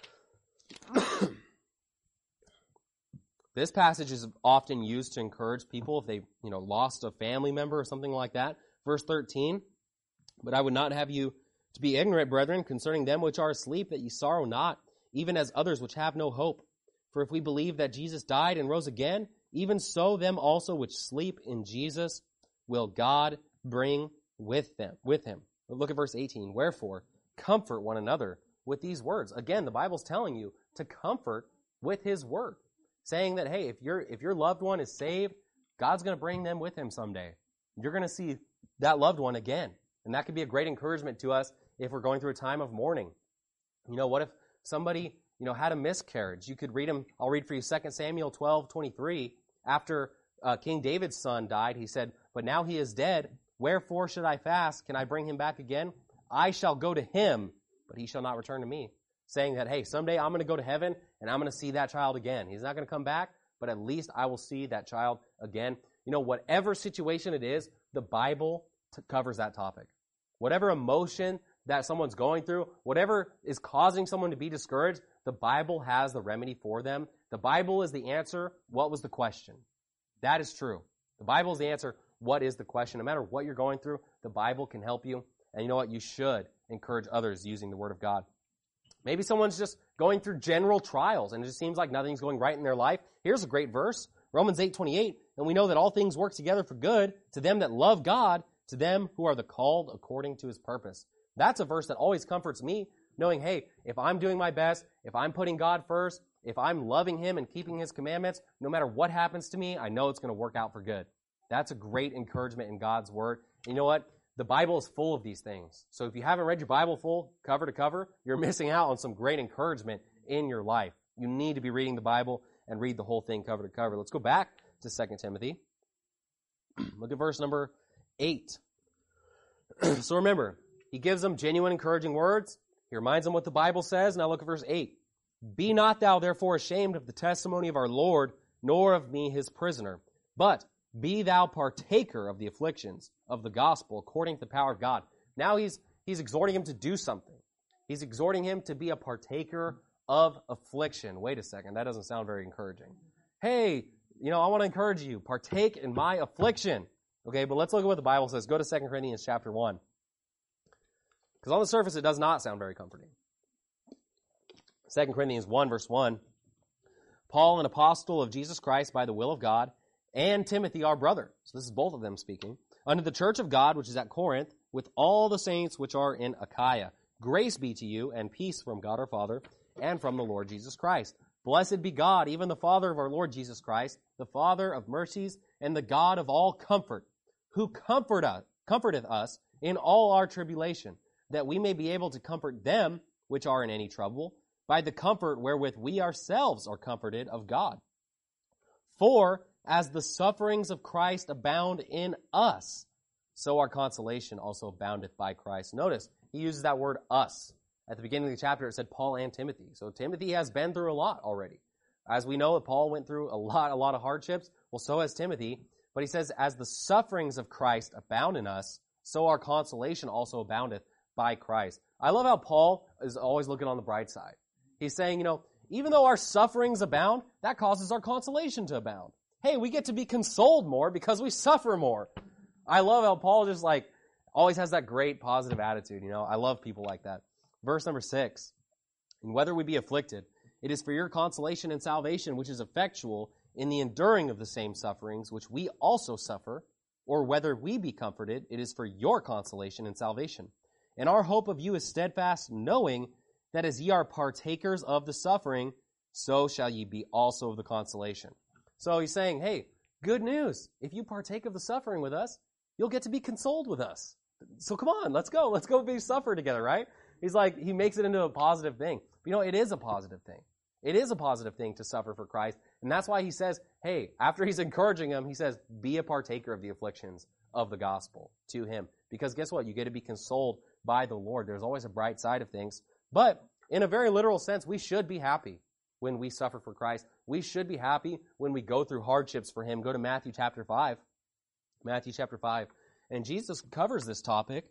This passage is often used to encourage people if they, you know, lost a family member or something like that. Verse thirteen, but I would not have you to be ignorant, brethren, concerning them which are asleep, that ye sorrow not, even as others which have no hope. For if we believe that Jesus died and rose again, even so them also which sleep in Jesus will God bring with them, with him. Look at verse eighteen. Wherefore, comfort one another with these words. Again, the Bible's telling you to comfort with his word, saying that, hey, if your if your loved one is saved, God's going to bring them with him someday. you're going to see that loved one again. And that could be a great encouragement to us if we're going through a time of mourning. You know, what if somebody, you know, had a miscarriage? You could read them. I'll read for you Second Samuel twelve twenty-three. After uh, King David's son died, he said, "But now he is dead. Wherefore should I fast? Can I bring him back again? I shall go to him, but he shall not return to me." Saying that, hey, someday I'm going to go to heaven and I'm going to see that child again. He's not going to come back, but at least I will see that child again. You know, whatever situation it is, the Bible t- covers that topic. Whatever emotion that someone's going through, whatever is causing someone to be discouraged, the Bible has the remedy for them. The Bible is the answer. What was the question? That is true. The Bible is the answer. What is the question? No matter what you're going through, the Bible can help you. And you know what? You should encourage others using the Word of God. Maybe someone's just going through general trials and it just seems like nothing's going right in their life. Here's a great verse, Romans eight twenty-eight. "And we know that all things work together for good to them that love God, to them who are the called according to His purpose." That's a verse that always comforts me, knowing, hey, if I'm doing my best, if I'm putting God first, if I'm loving Him and keeping His commandments, no matter what happens to me, I know it's going to work out for good. That's a great encouragement in God's Word. And you know what? The Bible is full of these things. So if you haven't read your Bible full, cover to cover, you're missing out on some great encouragement in your life. You need to be reading the Bible and read the whole thing cover to cover. Let's go back to Second Timothy. Look at verse number eight. So remember, he gives them genuine encouraging words. He reminds them what the Bible says. Now look at verse eight. "Be not thou therefore ashamed of the testimony of our Lord, nor of me his prisoner, but be thou partaker of the afflictions of the gospel according to the power of God." Now he's he's exhorting him to do something. He's exhorting him to be a partaker of affliction. Wait a second, that doesn't sound very encouraging. Hey, you know, I want to encourage you, partake in my affliction. Okay, but let's look at what the Bible says. Go to Second Corinthians chapter one. Because on the surface, it does not sound very comforting. Second Corinthians one, verse one. "Paul, an apostle of Jesus Christ by the will of God, and Timothy, our brother." So this is both of them speaking. "Unto the church of God, which is at Corinth, with all the saints which are in Achaia. Grace be to you, and peace from God our Father, and from the Lord Jesus Christ. Blessed be God, even the Father of our Lord Jesus Christ, the Father of mercies, and the God of all comfort, who comfort us, comforteth us in all our tribulation, that we may be able to comfort them which are in any trouble, by the comfort wherewith we ourselves are comforted of God. For as the sufferings of Christ abound in us, so our consolation also aboundeth by Christ." Notice, he uses that word us. At the beginning of the chapter, it said Paul and Timothy. So Timothy has been through a lot already. As we know, Paul went through a lot, a lot of hardships. Well, so has Timothy. But he says, as the sufferings of Christ abound in us, so our consolation also aboundeth by Christ. I love how Paul is always looking on the bright side. He's saying, you know, even though our sufferings abound, that causes our consolation to abound. Hey, we get to be consoled more because we suffer more. I love how Paul just like always has that great positive attitude, you know. I love people like that. Verse number six. "And whether we be afflicted, it is for your consolation and salvation, which is effectual in the enduring of the same sufferings, which we also suffer, or whether we be comforted, it is for your consolation and salvation. And our hope of you is steadfast, knowing that as ye are partakers of the suffering, so shall ye be also of the consolation." So he's saying, hey, good news. If you partake of the suffering with us, you'll get to be consoled with us. So come on, let's go. Let's go be suffer together, right? He's like, he makes it into a positive thing. But you know, it is a positive thing. It is a positive thing to suffer for Christ. And that's why he says, hey, after he's encouraging him, he says, be a partaker of the afflictions of the gospel to him. Because guess what? You get to be consoled by the Lord. There's always a bright side of things. But in a very literal sense, we should be happy when we suffer for Christ. We should be happy when we go through hardships for him. Go to Matthew chapter five. Matthew chapter five. And Jesus covers this topic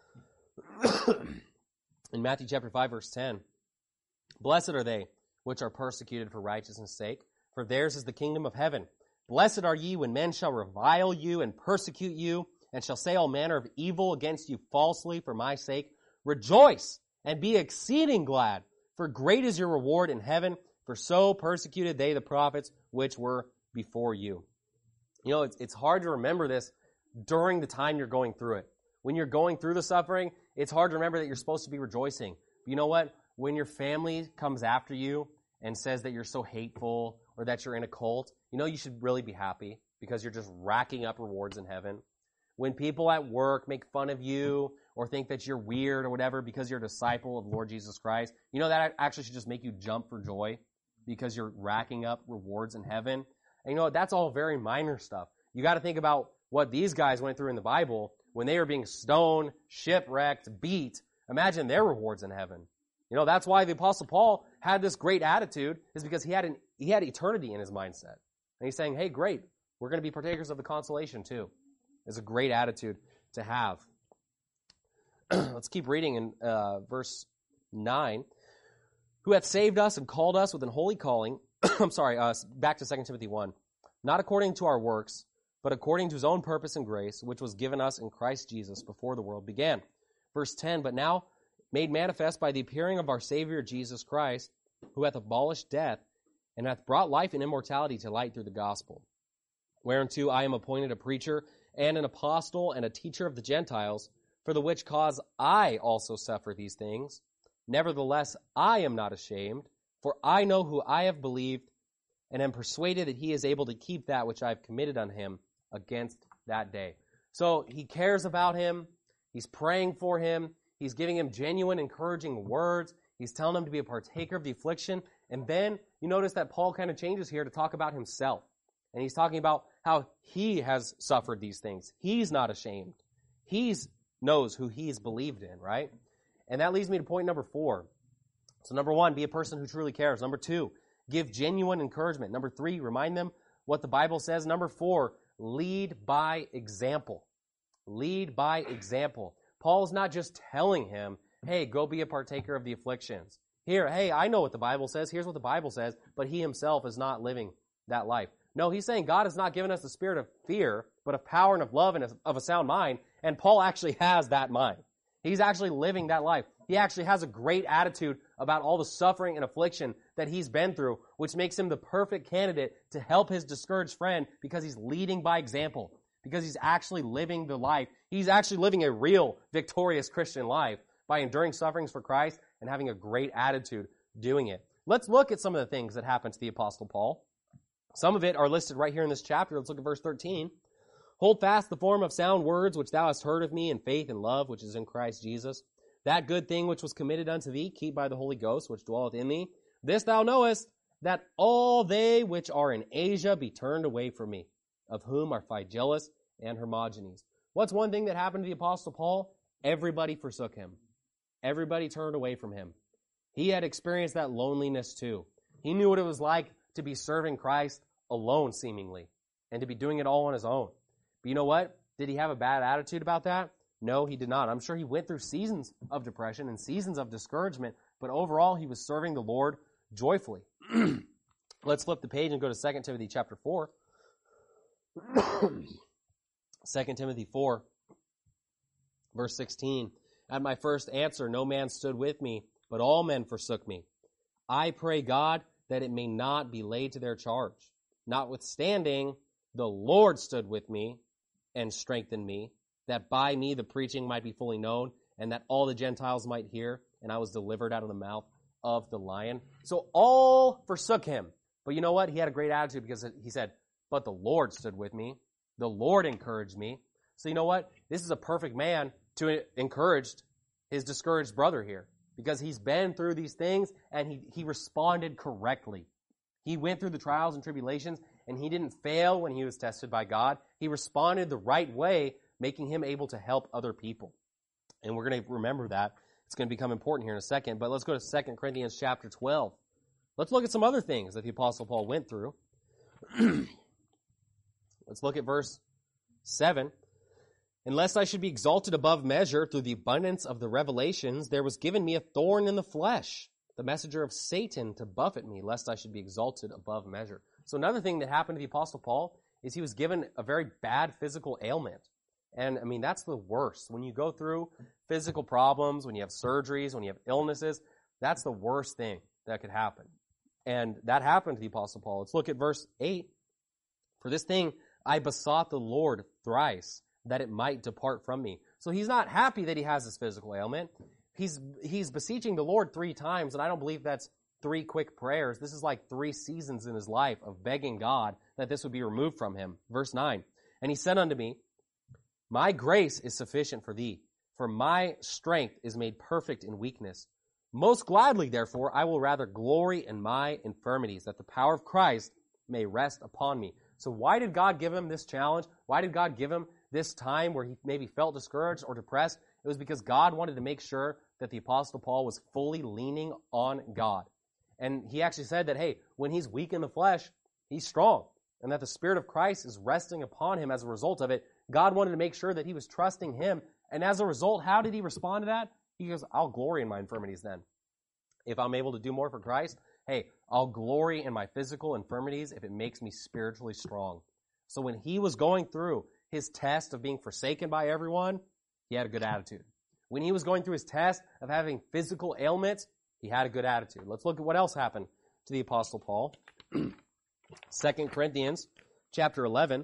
in Matthew chapter five, verse ten. Blessed are they which are persecuted for righteousness' sake, for theirs is the kingdom of heaven. Blessed are ye when men shall revile you and persecute you, and shall say all manner of evil against you falsely for my sake. Rejoice and be exceeding glad, for great is your reward in heaven, for so persecuted they the prophets which were before you. You know, it's, it's hard to remember this during the time you're going through it. When you're going through the suffering, it's hard to remember that you're supposed to be rejoicing. But you know what? When your family comes after you and says that you're so hateful or that you're in a cult, you know you should really be happy because you're just racking up rewards in heaven. When people at work make fun of you or think that you're weird or whatever because you're a disciple of the Lord Jesus Christ, you know that actually should just make you jump for joy because you're racking up rewards in heaven. And you know what? That's all very minor stuff. You got to think about what these guys went through in the Bible when they were being stoned, shipwrecked, beat. Imagine their rewards in heaven. You know, that's why the Apostle Paul had this great attitude, is because he had an, he had eternity in his mindset. And he's saying, hey, great, we're going to be partakers of the consolation too. It's a great attitude to have. Let's keep reading in uh, verse nine. Who hath saved us and called us with an holy calling. I'm sorry, uh, back to Second Timothy one. Not according to our works, but according to his own purpose and grace, which was given us in Christ Jesus before the world began. Verse ten, but now made manifest by the appearing of our Savior Jesus Christ, who hath abolished death, and hath brought life and immortality to light through the gospel. Whereunto I am appointed a preacher, and an apostle, and a teacher of the Gentiles, for the which cause I also suffer these things. Nevertheless, I am not ashamed, for I know who I have believed, and am persuaded that he is able to keep that which I have committed on him against that day. So he cares about him. He's praying for him. He's giving him genuine, encouraging words. He's telling him to be a partaker of the affliction. And then you notice that Paul kind of changes here to talk about himself. And he's talking about how he has suffered these things. He's not ashamed. He knows who he's believed in, right? And that leads me to point number four. So number one, be a person who truly cares. Number two, give genuine encouragement. Number three, remind them what the Bible says. Number four, lead by example. Lead by example. Paul's not just telling him, hey, go be a partaker of the afflictions. Here, hey, I know what the Bible says. Here's what the Bible says. But he himself is not living that life. No, he's saying God has not given us the spirit of fear, but of power and of love and of a sound mind. And Paul actually has that mind. He's actually living that life. He actually has a great attitude about all the suffering and affliction that he's been through, which makes him the perfect candidate to help his discouraged friend because he's leading by example, because he's actually living the life. He's actually living a real victorious Christian life by enduring sufferings for Christ and having a great attitude doing it. Let's look at some of the things that happened to the Apostle Paul. Some of it are listed right here in this chapter. Let's look at verse thirteen. Hold fast the form of sound words which thou hast heard of me in faith and love which is in Christ Jesus. That good thing which was committed unto thee, keep by the Holy Ghost which dwelleth in thee. This thou knowest, that all they which are in Asia be turned away from me, of whom are Phygelus and Hermogenes. What's one thing that happened to the Apostle Paul? Everybody forsook him. Everybody turned away from him. He had experienced that loneliness too. He knew what it was like to be serving Christ alone, seemingly, and to be doing it all on his own. But you know what? Did he have a bad attitude about that? No, he did not. I'm sure he went through seasons of depression and seasons of discouragement, but overall he was serving the Lord joyfully. Let's flip the page and go to Second Timothy chapter four. Second Timothy four, verse sixteen. At my first answer, no man stood with me, but all men forsook me. I pray God that it may not be laid to their charge. Notwithstanding, the Lord stood with me and strengthened me, that by me the preaching might be fully known, and that all the Gentiles might hear, and I was delivered out of the mouth of the lion. So all forsook him. But you know what? He had a great attitude because he said, but the Lord stood with me. The Lord encouraged me. So you know what? This is a perfect man to encourage his discouraged brother here, because he's been through these things and he, he responded correctly. He went through the trials and tribulations and he didn't fail when he was tested by God. He responded the right way, making him able to help other people. And we're going to remember that. It's going to become important here in a second. But let's go to Second Corinthians chapter twelve. Let's look at some other things that the Apostle Paul went through. Let's look at verse seven. Unless I should be exalted above measure through the abundance of the revelations, there was given me a thorn in the flesh, the messenger of Satan, to buffet me, lest I should be exalted above measure. So another thing that happened to the Apostle Paul is he was given a very bad physical ailment. And, I mean, that's the worst. When you go through physical problems, when you have surgeries, when you have illnesses, that's the worst thing that could happen. And that happened to the Apostle Paul. Let's look at verse eight. For this thing I besought the Lord thrice, that it might depart from me. So he's not happy that he has this physical ailment. He's he's beseeching the Lord three times, and I don't believe that's three quick prayers. This is like three seasons in his life of begging God that this would be removed from him. Verse nine, and he said unto me, My grace is sufficient for thee, for my strength is made perfect in weakness. Most gladly, therefore, I will rather glory in my infirmities, that the power of Christ may rest upon me. So why did God give him this challenge? Why did God give him this time where he maybe felt discouraged or depressed? It was because God wanted to make sure that the Apostle Paul was fully leaning on God. And he actually said that, hey, when he's weak in the flesh, he's strong. And that the Spirit of Christ is resting upon him as a result of it. God wanted to make sure that he was trusting him. And as a result, how did he respond to that? He goes, I'll glory in my infirmities then. If I'm able to do more for Christ, hey, I'll glory in my physical infirmities if it makes me spiritually strong. So when he was going through his test of being forsaken by everyone, he had a good attitude. When he was going through his test of having physical ailments, he had a good attitude. Let's look at what else happened to the Apostle Paul. Second Corinthians chapter eleven.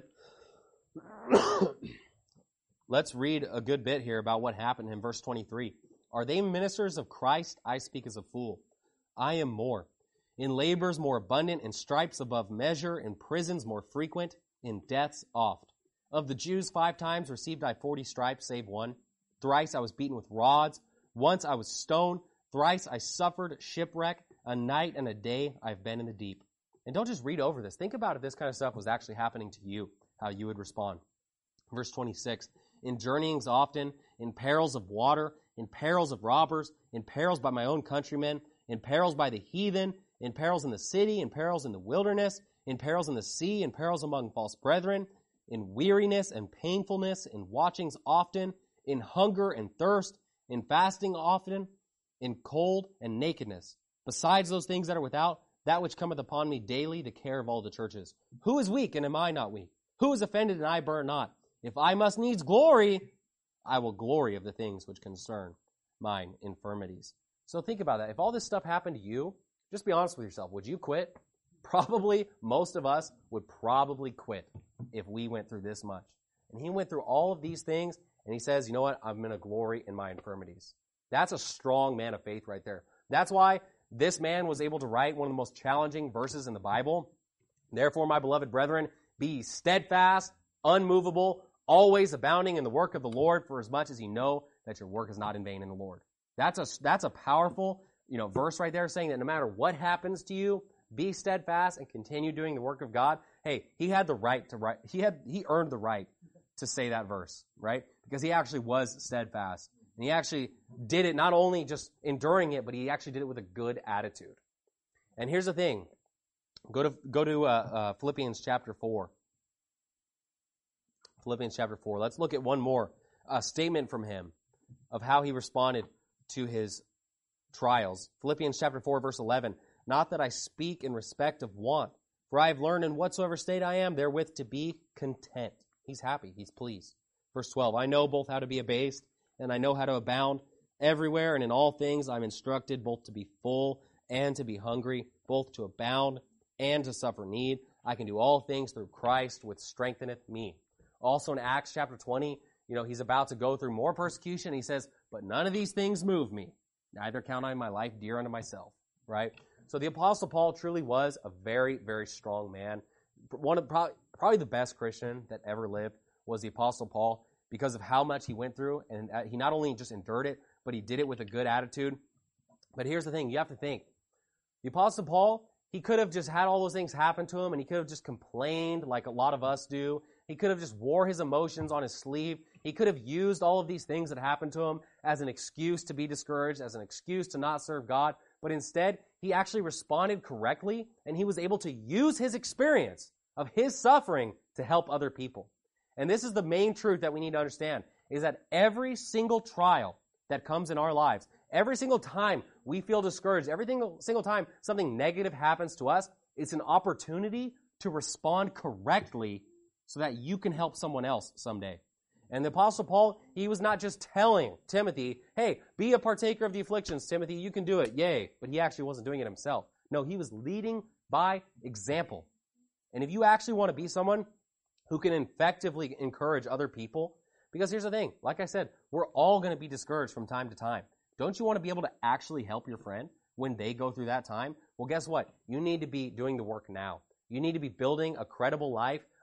Let's read a good bit here about what happened in verse twenty-three. Are they ministers of Christ? I speak as a fool. I am more. In labors more abundant, in stripes above measure, in prisons more frequent, in deaths oft. Of the Jews five times received I forty stripes, save one. Thrice I was beaten with rods. Once I was stoned. Thrice I suffered shipwreck. A night and a day I have been in the deep. And don't just read over this. Think about if this kind of stuff was actually happening to you, how you would respond. Verse twenty-six. In journeyings often, in perils of water, in perils of robbers, in perils by my own countrymen, in perils by the heathen, in perils in the city, in perils in the wilderness, in perils in the sea, in perils among false brethren, in weariness and painfulness, in watchings often, in hunger and thirst, in fasting often, in cold and nakedness. Besides those things that are without, that which cometh upon me daily, the care of all the churches. Who is weak, and am I not weak? Who is offended, and I burn not? If I must needs glory, I will glory of the things which concern mine infirmities. So think about that. If all this stuff happened to you, just be honest with yourself. Would you quit? Probably, most of us would probably quit if we went through this much. And he went through all of these things, and he says, you know what? I'm going to glory in my infirmities. That's a strong man of faith right there. That's why this man was able to write one of the most challenging verses in the Bible. Therefore, my beloved brethren, be steadfast, unmovable, always abounding in the work of the Lord, for as much as you know that your work is not in vain in the Lord. That's a, that's a powerful, you know, verse right there saying that no matter what happens to you, be steadfast and continue doing the work of God. Hey, he had the right to write, he had, he earned the right to say that verse, right? Because he actually was steadfast. And he actually did it not only just enduring it, but he actually did it with a good attitude. And here's the thing. Go to, go to, uh, uh, Philippians chapter four. Philippians chapter four. Let's look at one more uh, statement from him of how he responded to his trials. Philippians chapter four, verse eleven. Not that I speak in respect of want, for I have learned in whatsoever state I am therewith to be content. He's happy. He's pleased. Verse twelve. I know both how to be abased, and I know how to abound. Everywhere and in all things I'm instructed both to be full and to be hungry, both to abound and to suffer need. I can do all things through Christ, which strengtheneth me. Also in Acts chapter twenty, you know, he's about to go through more persecution. He says, but none of these things move me. Neither count I my life dear unto myself. Right? So the Apostle Paul truly was a very, very strong man. One of probably, probably the best Christian that ever lived was the Apostle Paul because of how much he went through. And he not only just endured it, but he did it with a good attitude. But here's the thing. You have to think. The Apostle Paul, he could have just had all those things happen to him, and he could have just complained like a lot of us do. He could have just wore his emotions on his sleeve. He could have used all of these things that happened to him as an excuse to be discouraged, as an excuse to not serve God. But instead, he actually responded correctly, and he was able to use his experience of his suffering to help other people. And this is the main truth that we need to understand, is that every single trial that comes in our lives, every single time we feel discouraged, every single, single time something negative happens to us, it's an opportunity to respond correctly so that you can help someone else someday. And the Apostle Paul, he was not just telling Timothy, hey, be a partaker of the afflictions, Timothy, you can do it, yay. But he actually wasn't doing it himself. No, he was leading by example. And if you actually want to be someone who can effectively encourage other people, because here's the thing, like I said, we're all going to be discouraged from time to time. Don't you want to be able to actually help your friend when they go through that time? Well, guess what? You need to be doing the work now. You need to be building a credible life,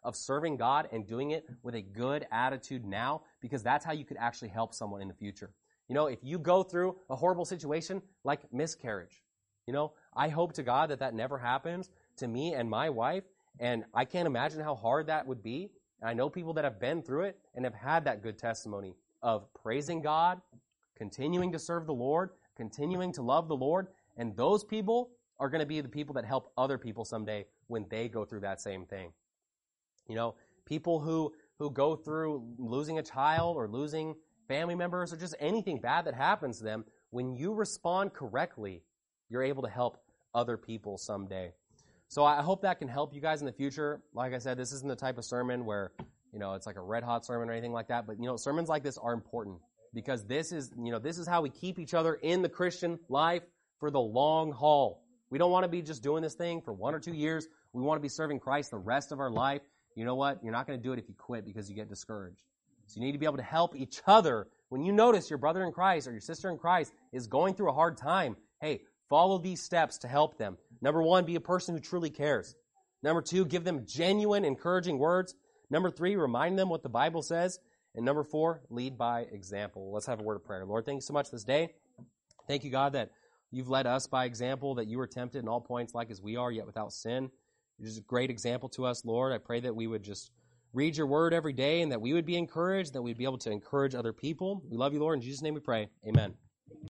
of serving God and doing it with a good attitude now, because that's how you could actually help someone in the future. You know, if you go through a horrible situation like miscarriage, you know, I hope to God that that never happens to me and my wife, and I can't imagine how hard that would be. And I know people that have been through it and have had that good testimony of praising God, continuing to serve the Lord, continuing to love the Lord, and those people are going to be the people that help other people someday when they go through that same thing. You know, people who, who go through losing a child or losing family members or just anything bad that happens to them, when you respond correctly, you're able to help other people someday. So I hope that can help you guys in the future. Like I said, this isn't the type of sermon where, you know, it's like a red hot sermon or anything like that. But, you know, sermons like this are important because this is, you know, this is how we keep each other in the Christian life for the long haul. We don't want to be just doing this thing for one or two years. We want to be serving Christ the rest of our life. You know what? You're not going to do it if you quit because you get discouraged. So you need to be able to help each other. When you notice your brother in Christ or your sister in Christ is going through a hard time, hey, follow these steps to help them. Number one, be a person who truly cares. Number two, give them genuine, encouraging words. Number three, remind them what the Bible says. And number four, lead by example. Let's have a word of prayer. Lord, thank you so much this day. Thank you, God, that you've led us by example, that you were tempted in all points like as we are, yet without sin. You're just a great example to us, Lord. I pray that we would just read your word every day and that we would be encouraged, that we'd be able to encourage other people. We love you, Lord. In Jesus' name we pray. Amen.